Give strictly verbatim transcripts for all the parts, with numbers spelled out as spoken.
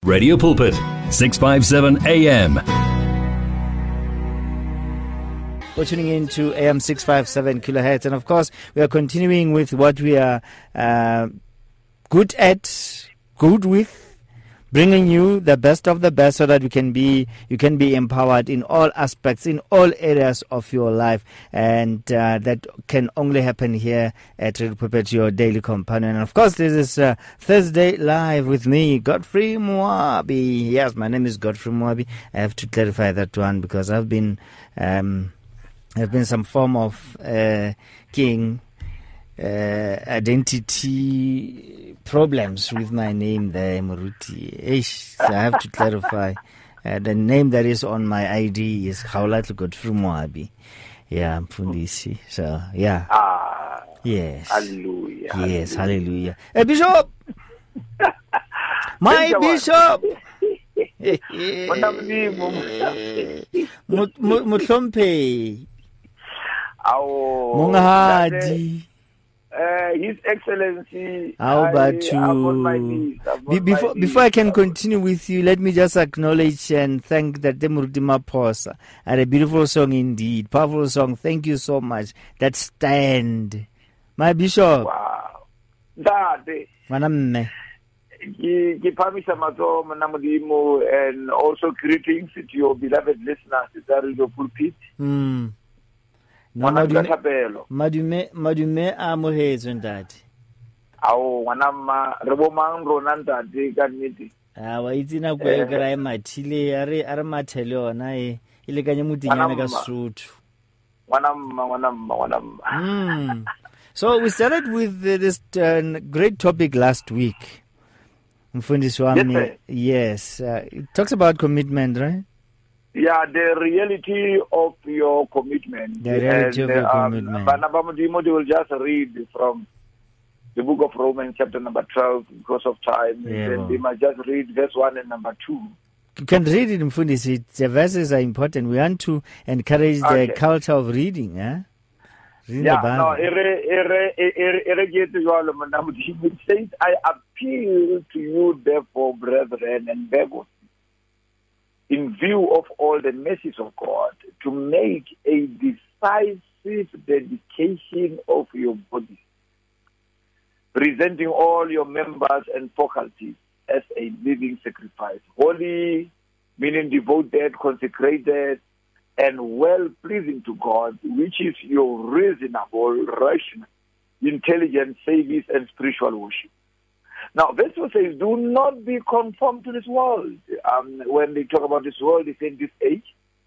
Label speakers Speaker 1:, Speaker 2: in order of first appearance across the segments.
Speaker 1: Radio Pulpit, six fifty-seven A M.
Speaker 2: We're tuning in to A M six fifty-seven kilohertz, and of course, we are continuing with what we are uh, good at, good with, bringing you the best of the best, so that you can be you can be empowered in all aspects, in all areas of your life, and uh, that can only happen here at Radio Pulpit, your daily companion. And of course, this is uh, Thursday Live with me, Godfrey Moabi. Yes, my name is Godfrey Moabi. I have to clarify that one because I've been um, I've been some form of uh, king. Uh, identity problems with my name there, Muruti. Eish, so I have to clarify. Uh, the name that is on my I D is Khaulatlu Godfrey Moabi. Yeah, Mfundisi. So, yeah.
Speaker 3: Ah,
Speaker 2: yes.
Speaker 3: Hallelujah.
Speaker 2: Yes, hallelujah. Hey, Bishop! My Bishop! Mutlompe. Mungahadi.
Speaker 3: Uh, His Excellency,
Speaker 2: How about
Speaker 3: I,
Speaker 2: you?
Speaker 3: I'm on my knees. I'm
Speaker 2: Be-
Speaker 3: on
Speaker 2: before
Speaker 3: my
Speaker 2: before I
Speaker 3: knees.
Speaker 2: can continue with you, let me just acknowledge and thank the Demuruti Maposa. And a beautiful song indeed, powerful song. Thank you so much. That stand, my bishop.
Speaker 3: Wow. Dade,
Speaker 2: Manamme.
Speaker 3: ki- ki phamisa matsomo na Modimo, and also greetings to your beloved listeners at Radio Pulpit.
Speaker 2: Hmm. No,
Speaker 3: Ngwana
Speaker 2: madume,
Speaker 3: Kathapelo.
Speaker 2: madume, madume amohezo ndati.
Speaker 3: Awo ngwana mma re bo mang rona ntate ka nnete.
Speaker 2: Ah, wa itse na go e kra e mathile are are mathele ona e ile kanye mutinyana ka Sotho.
Speaker 3: Ngwana mma ngwana mma ngwana mma.
Speaker 2: Hmm. So we started with uh, this uh, great topic last week. Mfundisi wami.
Speaker 3: Yes, sir.
Speaker 2: Yes. Uh, it talks about commitment, right?
Speaker 3: Yeah, the reality of your commitment.
Speaker 2: The reality
Speaker 3: and,
Speaker 2: of your
Speaker 3: um,
Speaker 2: commitment.
Speaker 3: Bana ba Modimo, they will just read from the book of Romans, chapter number twelve, because of time.
Speaker 2: Yeah,
Speaker 3: and
Speaker 2: well.
Speaker 3: they might just read verse one and number two.
Speaker 2: You can read it, Mfundisi. The verses are important. We want to encourage the
Speaker 3: Okay.
Speaker 2: culture of reading. Eh? Reading
Speaker 3: Yeah,
Speaker 2: the Bible.
Speaker 3: no, ere, ere, ere, ere, get to your Bana Modimo. It says, I appeal to you, therefore, brethren, and beg of you, in view of all the mercies of God, to make a decisive dedication of your body, presenting all your members and faculties as a living sacrifice, holy, meaning devoted, consecrated, and well-pleasing to God, which is your reasonable, rational, intelligent service and spiritual worship. Now, verse two says, do not be conformed to this world. Um, when they talk about this world, they say this age,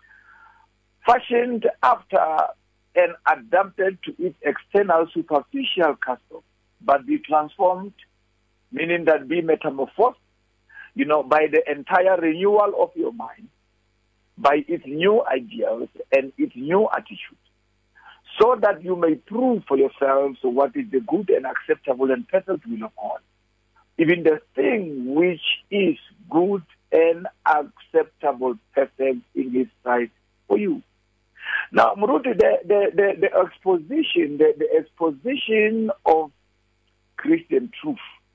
Speaker 3: fashioned after and adapted to its external superficial custom, but be transformed, meaning that be metamorphosed, you know, by the entire renewal of your mind, by its new ideals and its new attitude, so that you may prove for yourselves what is the good and acceptable and perfect will of God. Even the thing which is good and acceptable, perfect in His sight for you. Now, Muruti, the, the, the, the exposition, the, the exposition of Christian truth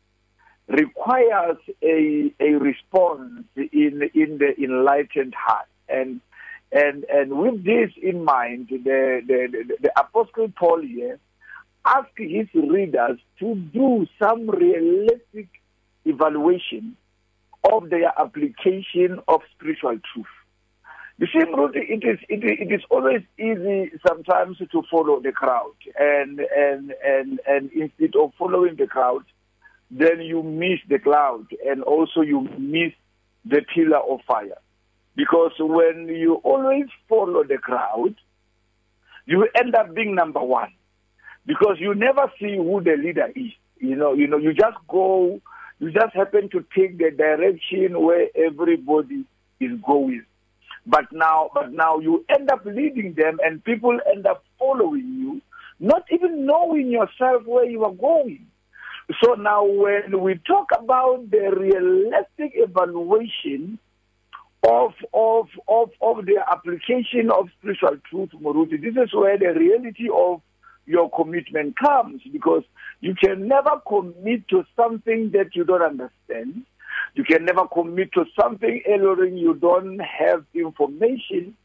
Speaker 3: requires a, a response in, in the enlightened heart. And, and, and with this in mind, the, the, the, the Apostle Paul here ask his readers to do some realistic evaluation of their application of spiritual truth. You see, it is, it is, it is always easy sometimes to follow the crowd, and, and, and, and instead of following the crowd, then you miss the cloud, and also you miss the pillar of fire. Because when you always follow the crowd, you end up being number one. Because you never see who the leader is. You know, you know, you just go, you just happen to take the direction where everybody is going. But now, but now you end up leading them, and people end up following you, not even knowing yourself where you are going. So now when we talk about the realistic evaluation of of of, of the application of spiritual truth, Muruti, this is where the reality of your commitment comes, because you can never commit to something that you don't understand. You can never commit to something alone you don't have information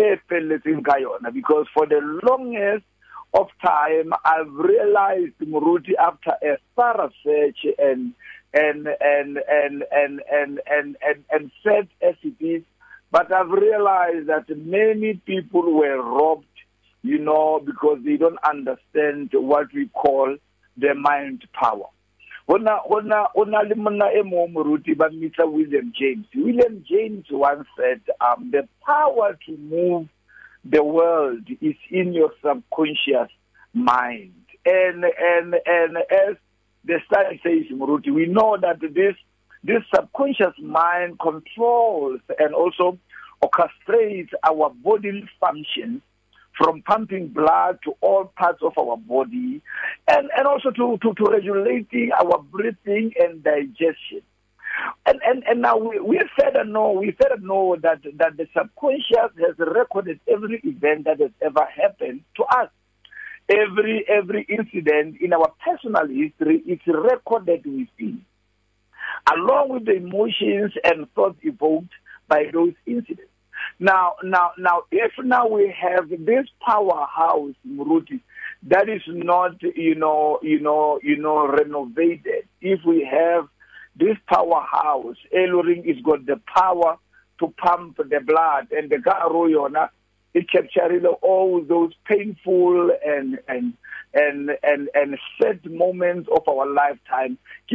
Speaker 3: because for the longest of time I've realized Muruti after a thorough search and and and and and and and and, and said as it is, but I've realized that many people were robbed, you know, because they don't understand what we call the mind power. Ona ona ona limna emo Muruti ba Mister William James. William James once said, um, the power to move the world is in your subconscious mind. And and and as the study says, Muruti, we know that this this subconscious mind controls and also orchestrates our bodily functions, from pumping blood to all parts of our body, and, and also to, to, to regulating our breathing and digestion. And and, and now we, we further know we further know that, that the subconscious has recorded every event that has ever happened to us. Every every incident in our personal history is recorded within, along with the emotions and thoughts evoked by those incidents. Now, now, now, if now we have this powerhouse, Muruti, that is not, you know, you know, you know, renovated. If we have this powerhouse, Elohim is got the power to pump the blood, and the Garoyona, it captures all those painful and and and and and sad moments of our lifetime. They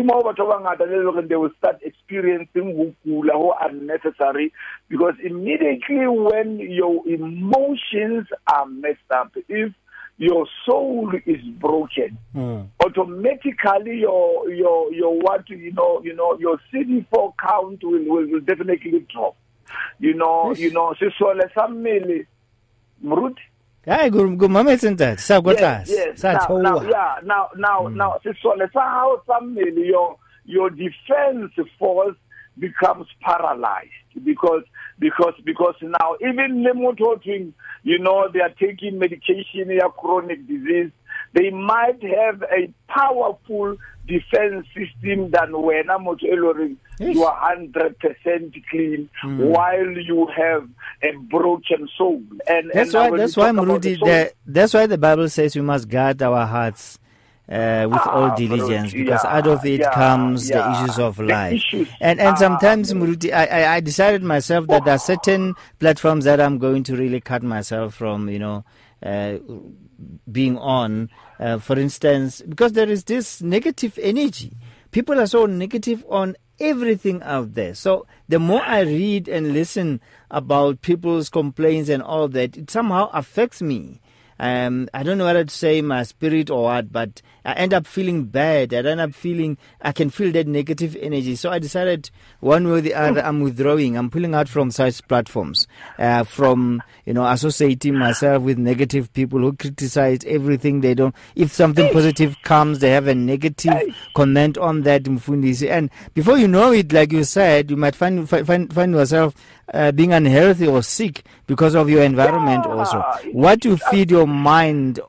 Speaker 3: will start experiencing who unnecessary, because immediately when your emotions are messed up, if your soul is broken, mm. automatically your your your what you know you know your C D four count will, will, will definitely drop. You know yes. you know so so let's say Muruti.
Speaker 2: Hey, good, good moment in that. So good
Speaker 3: yes, yes. Now, now, yeah, now, now, mm. now, so let's say how some your your defense force becomes paralyzed because because because now even lemon you know, they are taking medication, they are chronic disease. They might have a powerful defense system than when I'm yes. you are hundred percent clean, mm. while you have a broken soul. And
Speaker 2: that's
Speaker 3: and
Speaker 2: why that's why Muruti, the, that's why the Bible says we must guard our hearts uh, with ah, all diligence, Muruti, because yeah, out of it yeah, comes yeah. the issues of life. Issues. And and ah, sometimes Muruti, I, I I decided myself that oh. there are certain platforms that I'm going to really cut myself from, you know. Uh, being on, uh, for instance, because there is this negative energy. People are so negative on everything out there. So the more I read and listen about people's complaints and all that, it somehow affects me. Um, I don't know whether to say my spirit or what, but I end up feeling bad. I end up feeling, I can feel that negative energy. So I decided one way or the other, I'm withdrawing. I'm pulling out from such platforms, uh, from, you know, associating myself with negative people who criticize everything they don't. If something positive comes, they have a negative comment on that. And before you know it, like you said, you might find, find, find yourself Uh, being unhealthy or sick because of your environment yeah. also. What do you feed your mind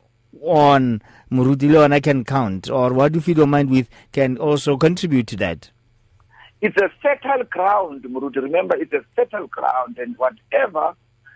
Speaker 2: on, Murudilo, and I can count, or what do you feed your mind with can also contribute to that?
Speaker 3: It's a fertile ground, Murudi. Remember, it's a fertile ground, and whatever,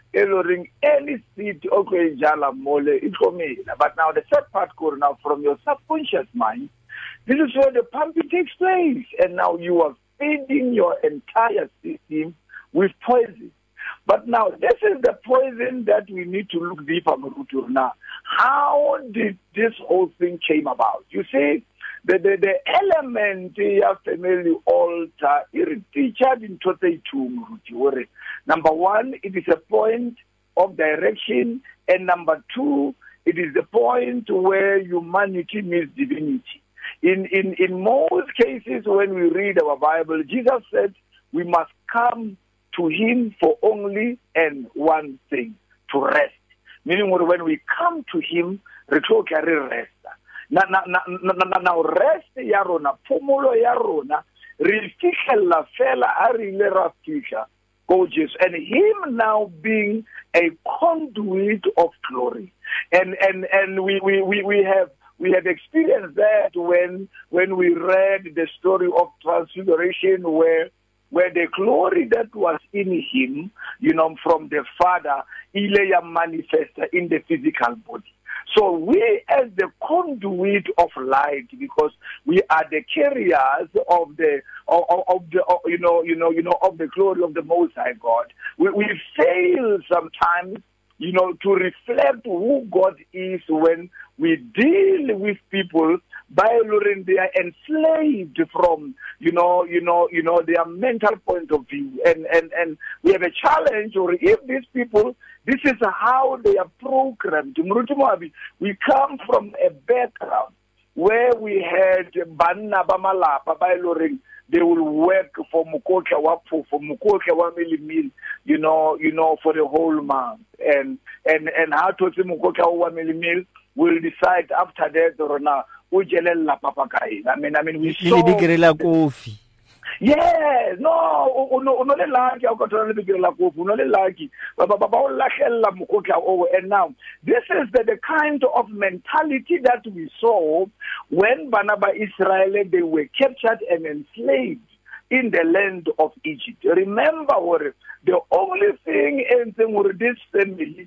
Speaker 3: any seed, okay, jala mole, it's but now the third part, now from your subconscious mind, this is where the pumping takes place, and now you are feeding your entire system with poison. But now, this is the poison that we need to look deeper into now. How did this whole thing came about? You see, the the, the element of family altar is featured in total two. Number one, it is a point of direction, and number two, it is the point where humanity meets divinity. In in in most cases, when we read our Bible, Jesus said we must come to him for only and one thing, to rest. Meaning when we come to him, we can rest. Now, now, now, now rest ya rona, pumulo ya rona, re fihlella fela a rile ra fihla go Jesus, and him now being a conduit of glory. And and and we we we, we have we have experienced that when when we read the story of Transfiguration, where where the glory that was in him, you know, from the Father, Ilya manifested in the physical body. So we, as the conduit of light, because we are the carriers of the of, of the of, you know you know you know of the glory of the Most High God, we, we fail sometimes, you know, to reflect who God is when we deal with people by luring they are enslaved from, you know, you know, you know, their mental point of view. And, and, and we have a challenge, or if these people, this is how they are programmed. We come from a background where we had Banna Bamalapa by luring. They will work for Mukotla Wapo, for Mukotla Wamili Mil, you know, you know, for the whole month. And and and how to say Mukotla Wamili Mil will decide after that or not. I mean, I mean, we saw. Yes, no, no, no, lucky. I got to be no lucky. And now, this is the, the kind of mentality that we saw when Banaba Israel, they were captured and enslaved in the land of Egypt. Remember, the only thing in this family,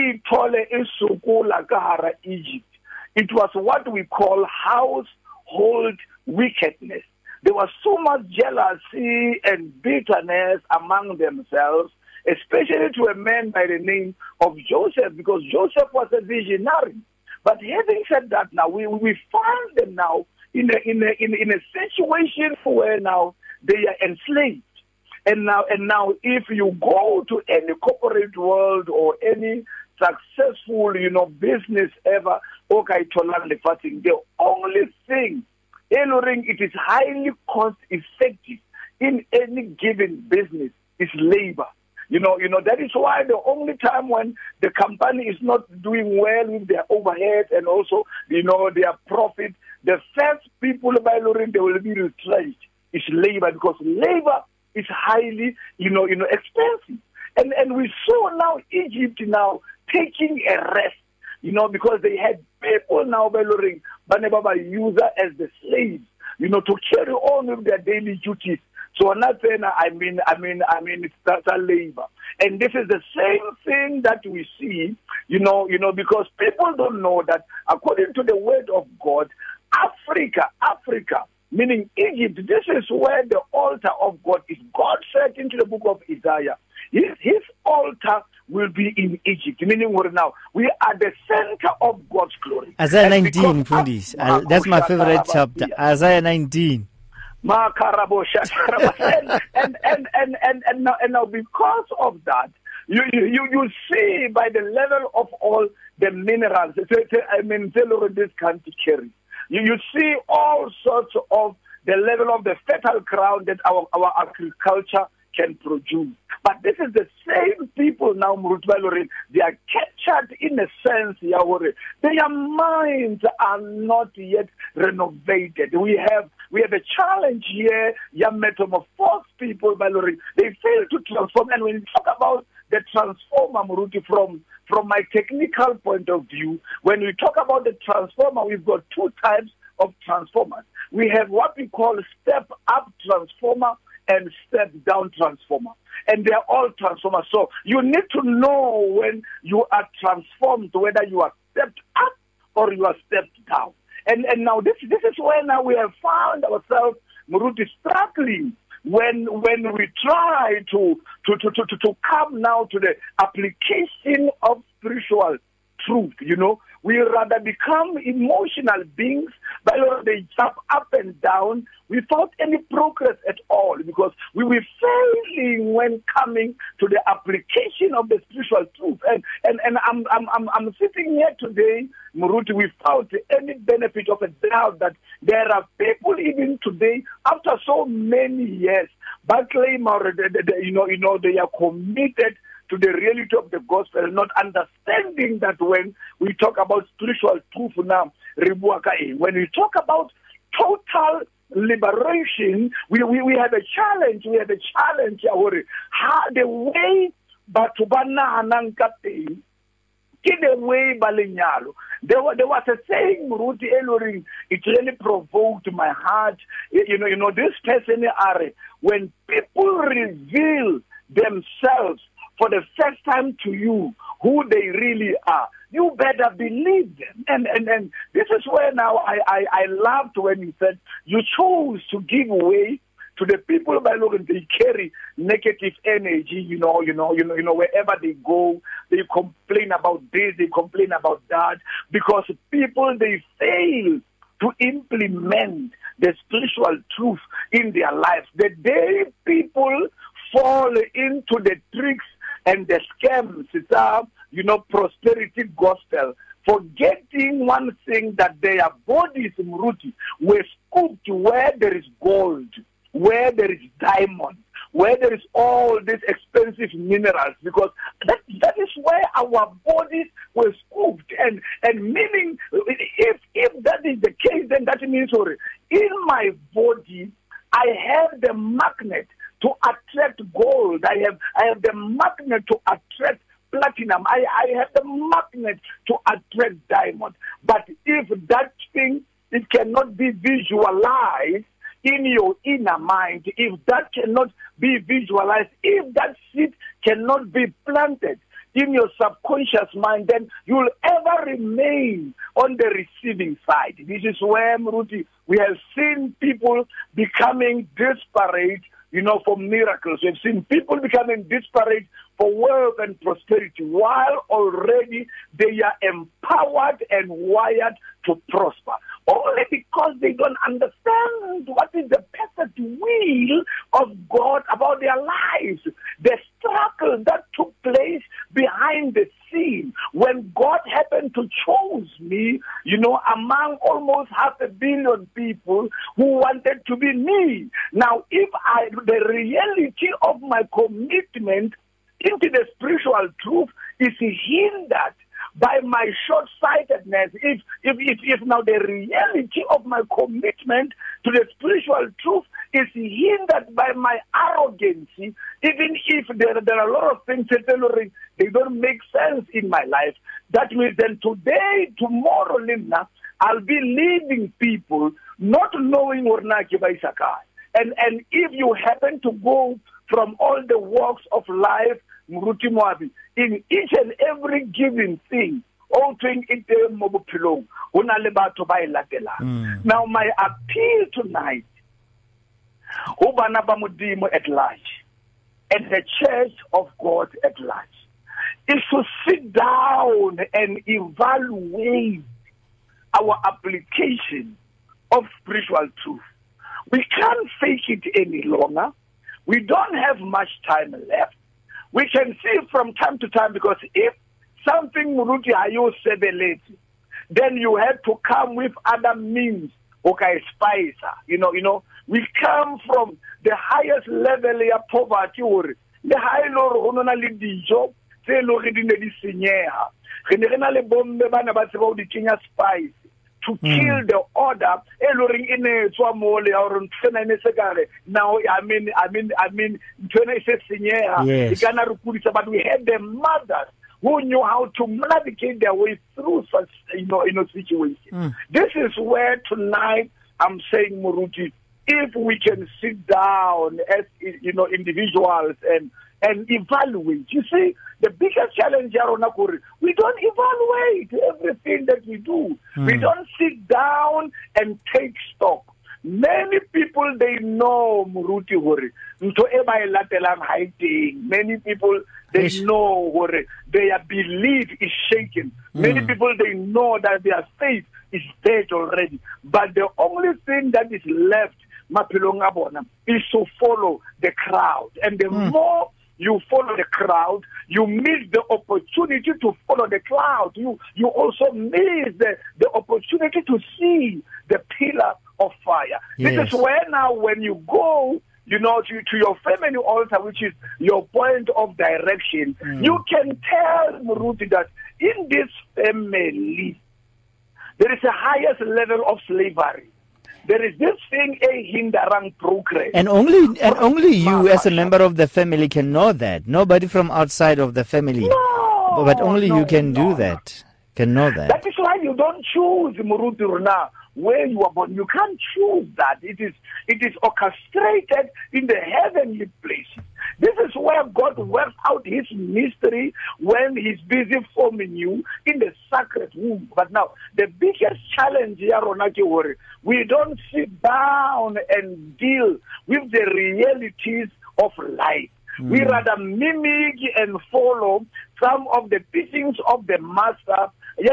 Speaker 3: Egypt. It was what we call household wickedness. There was so much jealousy and bitterness among themselves, especially to a man by the name of Joseph, because Joseph was a visionary. But having said that, now we we find them now in a in a in, in a situation where now they are enslaved. And now and now if you go to any corporate world or any successful, you know, business ever, okay, the only thing, it is highly cost effective in any given business is labor. You know, you know, that is why the only time when the company is not doing well with their overhead and also, you know, their profit, the first people by Lorin, they will be retrenched is labor, because labor is highly, you know, you know, expensive. And and we saw now Egypt now taking a rest, you know, because they had people now beloring Banebaba user as the slaves, you know, to carry on with their daily duties. So I'm not saying, I mean, I mean, I mean, it's that's a labor. And this is the same thing that we see, you know, you know, because people don't know that according to the word of God, Africa, Africa, meaning Egypt, this is where the altar of God is. God said into the book of Isaiah, his, his altar will be in Egypt, meaning we're now, we are the center of God's glory.
Speaker 2: Isaiah nineteen, Fundis. Uh, that's my favorite chapter. Isaiah nineteen.
Speaker 3: and, and, and, and, and, and, now, and now because of that, you, you, you see by the level of all the minerals, I mean, this country carries. You, you see all sorts of the level of the fertile ground that our, our agriculture can produce. But this is the same people now, they are captured in a sense, Yahweh. Their minds are not yet renovated. We have we have a challenge here, young metamorphosed people, they fail to transform. And when you talk about the transformer, Muruti, from from my technical point of view, when we talk about the transformer, we've got two types of transformers. We have what we call step-up transformer and step-down transformer. And they are all transformers. So you need to know when you are transformed, whether you are stepped up or you are stepped down. And and now this this is where now we have found ourselves, Muruti, struggling when when we try to to, to, to, to come now to the application of spiritual truth, you know. We rather become emotional beings, but they jump up and down without any progress at all, because we were failing when coming to the application of the spiritual truth. And and, and I'm, I'm I'm I'm sitting here today, Muruti, without any benefit of a doubt that there are people even today, after so many years, but claim or you know you know they are committed to the reality of the gospel, not understanding that when we talk about spiritual truth now, when we talk about total liberation, we, we, we have a challenge, we have a challenge, how the way Batubana Hanankate, Get away, Balinyalo. There was, there was a saying, Muruti Eloring, it really provoked my heart. You, you know, you know, this person, are when people reveal themselves for the first time to you, who they really are, you better believe them. And and, and this is where now I, I, I loved when you said you chose to give way to the people by Logan. They carry negative energy, you know, you know, you know, you know, wherever they go, they complain about this, they complain about that, because people, they fail to implement the spiritual truth in their lives. The day people fall into the tricks and the scams, it's a, you know, prosperity gospel, forgetting one thing, that their bodies, Muruti, were scooped where there is gold, where there is diamond, where there is all these expensive minerals, because that, that is where our bodies were scooped. And, and meaning, if, if that is the case, then that means, sorry, in my body, I have the magnet to attract gold. I have, I have the magnet to attract platinum. I, I have the magnet to attract diamond. But if that thing, it cannot be visualized in your inner mind, if that cannot be visualized, if that seed cannot be planted in your subconscious mind, then you'll ever remain on the receiving side. This is where, Muruti, we have seen people becoming desperate, you know, for miracles. We've seen people becoming desperate for wealth and prosperity, while already they are empowered and wired to prosper, only because they don't understand what is the perfect will of God about their lives. The struggle that took place behind the scene when God happened to choose me, you know, among almost half a billion people who wanted to be me. Now, if I, the reality of my commitment into the spiritual truth is hindered by my short-sightedness, if, if, if, if now the reality of my commitment to the spiritual truth is hindered by my arrogancy, even if there, there are a lot of things that they don't make sense in my life, that means then today, tomorrow, Linda, I'll be leading people not knowing Ornaki by Sakai. And, and if you happen to go from all the walks of life, Muruti Moabi, in each and every given thing, all thing in the mobile mm. Now, my appeal tonight, Ubanaba Mudimo at large, and the Church of God at large, is to sit down and evaluate our application of spiritual truth. We can't fake it any longer. We don't have much time left. We can see from time to time, because if something Muruti Ayo Sebeleti, then you have to come with other means. Okay, spice. You know, you know, we come from the highest level of poverty, or the high low hononali dijo, say loridi di sinyeha. Generally bombe bana ba tsebo di kenya spice to kill the order. Eloring in a swamole or segare. Now I mean I mean I mean yes. But we had the mothers who knew how to navigate their way through such, you know, you know, situations. Mm. This is where tonight I'm saying, Muruti, if we can sit down as, you know, individuals and and evaluate. You see, the biggest challenge here on Akuri, we don't evaluate everything that we do. Mm. We don't sit down and take stock. Many people, they know Muruti Hori. Many people, they know Hori. Their belief is shaken. Mm. Many people, they know that their faith is dead already. But the only thing that is left, Mapilongabona, is to follow the crowd. And the mm. more you follow the crowd, you miss the opportunity to follow the crowd. You you also miss the, the opportunity to see the pillar of fire. Yes. This is where now when you go, you know, to, to your family altar, which is your point of direction, mm. you can tell Muruti that in this family, there is a highest level of slavery. There is this thing, a hinderang progress.
Speaker 2: And only and only you as a member of the family can know that. Nobody from outside of the family
Speaker 3: no, No.
Speaker 2: But only
Speaker 3: no,
Speaker 2: you can
Speaker 3: no,
Speaker 2: do that. Can know that.
Speaker 3: That is why you don't choose Muruti Runa where you are born. You can't choose that. It is it is orchestrated in the heavenly places. This is where God works out his mystery when he's busy forming you in the sacred womb. But now, the biggest challenge here, Ronaki Wori, we don't sit down and deal with the realities of life. Mm. We rather mimic and follow some of the teachings of the master.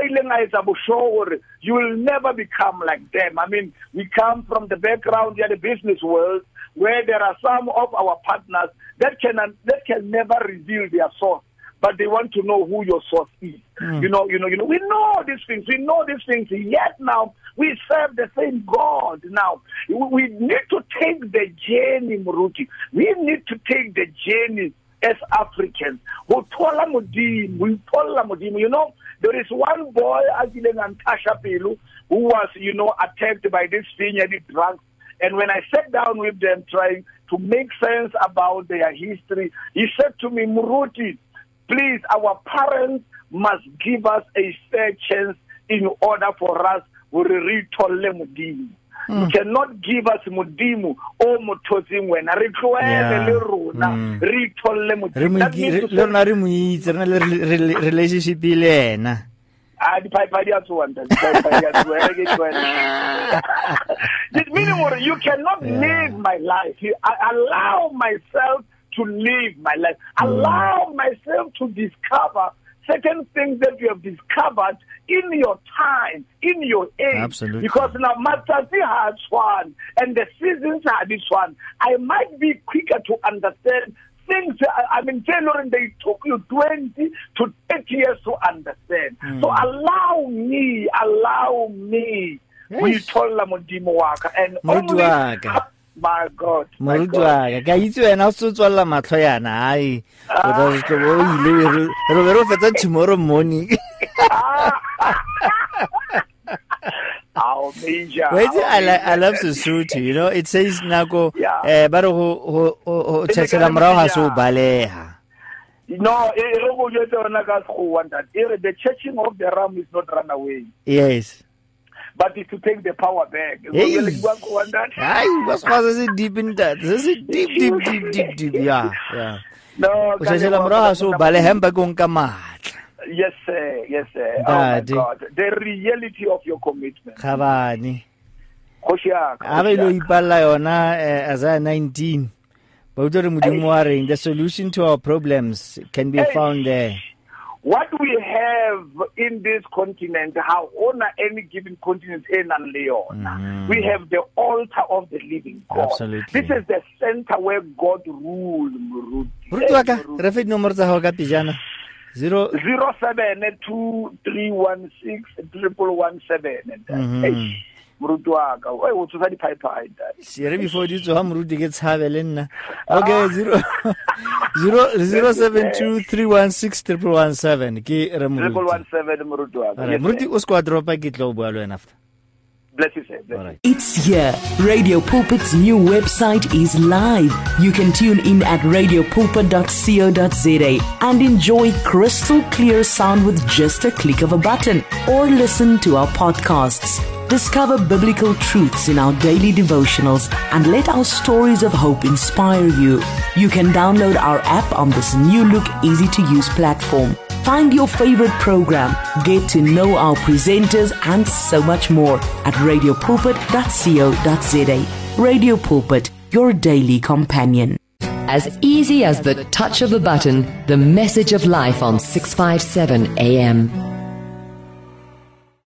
Speaker 3: You will never become like them. I mean, we come from the background here, the business world, where there are some of our partners that can that can never reveal their source, but they want to know who your source is. Mm. You know, you know, you know. We know these things. We know these things. Yet now we serve the same God. Now we need to take the journey, Muruti. We need to take the journey as Africans. You know, there is one boy, Tasha Pilu, who was, you know, attacked by this vineyard drugs. And when I sat down with them trying to make sense about their history, he said to me, Muruti, please, our parents must give us a fair chance in order for us to retole Mudimu. Mm. You cannot give us Mudimu or Mutozim when I retole Mudimu.
Speaker 2: Relationship.
Speaker 3: Ah, the pipe idea to one. This meaning you cannot yeah. live my life. I allow myself to live my life. Mm. Allow myself to discover certain things that you have discovered in your time, in your age.
Speaker 2: Absolutely.
Speaker 3: Because now Matati has one, and the seasons are this one. I might be quicker to understand things. I mean, tailoring, they took you twenty to thirty years to understand. Mm. So allow me, allow me. Yes. We told them and only, my God, my God.
Speaker 2: Tomorrow morning.
Speaker 3: Our major.
Speaker 2: Wait, I, li- I love Sesotho, you know. It says Nago, eh, but ho ho ho chesela mrao ha so baleha.
Speaker 3: No, the churching of the ram is not run away.
Speaker 2: Yes.
Speaker 3: But it's to take the power back.
Speaker 2: Hey. Aye, what's was deep in that? This is deep, deep, deep, deep, deep. Yeah, yeah.
Speaker 3: No,
Speaker 2: chesela mrao ha so baleha mba go nka matla.
Speaker 3: Yes, sir. Yes, sir. Oh, my God. The reality of your commitment.
Speaker 2: Khabani. Abelo ipalla yona as a nineteen. The solution to our problems can be found there.
Speaker 3: What we have in this continent, how on any given continent in and Leon, mm. we have the altar of the living God.
Speaker 2: Absolutely.
Speaker 3: This is the center where God rules.
Speaker 2: Repeat number Zero
Speaker 3: zero seven two three one six triple one seven. Murutwaka. Why would you say pipe pipe?
Speaker 2: Siri before this to ham Muruti gets Havelena. Okay, zero zero zero seven two three one six triple one seven. Ki
Speaker 3: triple one seven Murutwaka.
Speaker 2: Muruti usko dropa kitlo bualo and after.
Speaker 3: Bless you, sir. Bless
Speaker 4: right. It's here. Radio Pulpit's new website is live. You can tune in at radio pulpit dot co dot za and enjoy crystal clear sound with just a click of a button, or listen to our podcasts. Discover biblical truths in our daily devotionals and let our stories of hope inspire you. You can download our app on this new look, easy to use platform. Find your favorite program, get to know our presenters, and so much more at radio pulpit dot co dot za. Radio Pulpit, your daily companion.
Speaker 5: As easy as the touch of a button, the message of life on six fifty-seven A M.